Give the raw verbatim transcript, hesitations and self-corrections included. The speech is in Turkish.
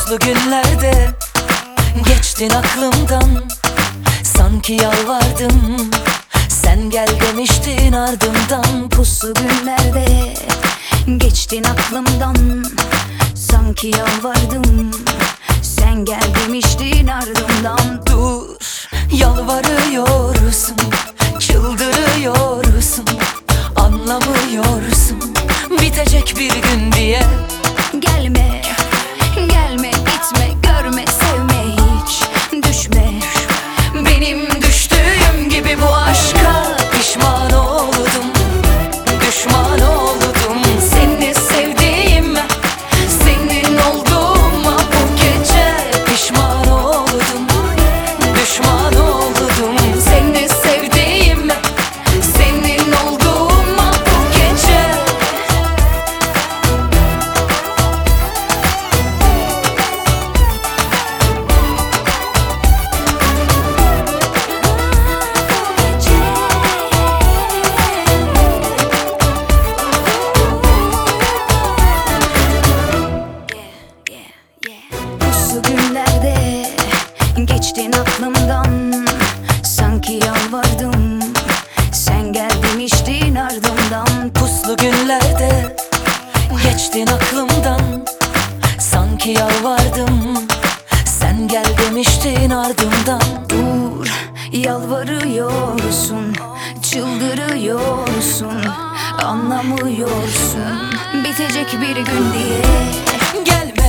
Puslu günlerde geçtin aklımdan, sanki yalvardım, sen gel demiştin ardımdan. Puslu günlerde geçtin aklımdan, sanki yalvardım, sen gel demiştin ardımdan. Dur, yalvarıyorsun, çıldırıyorsun, anlamıyorsun bitecek bir gün diye. Gelme, gelme, gitme, görme, sevme, hiç düşme. Benim düştüğüm gibi bu aşka pişman oldum, düşman oldum. Seni sevdiğim, senin olduğuma bu gece pişman oldum, düşman oldum. Seni sevdiğim, senin olduğuma bu gece. Puslu günlerde geçtin aklımdan, sanki yalvardım, sen gel demiştin ardımdan. Puslu günlerde geçtin aklımdan, sanki yalvardım, sen gel demiştin ardımdan. Dur, yalvarıyorsun, çıldırıyorsun, anlamıyorsun bitecek bir gün diye. Gel